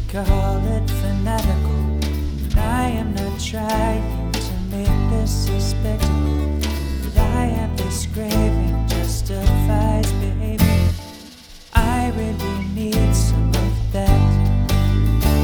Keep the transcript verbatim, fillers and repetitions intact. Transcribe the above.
Call it fanatical, but I am not trying to make this a spectacle.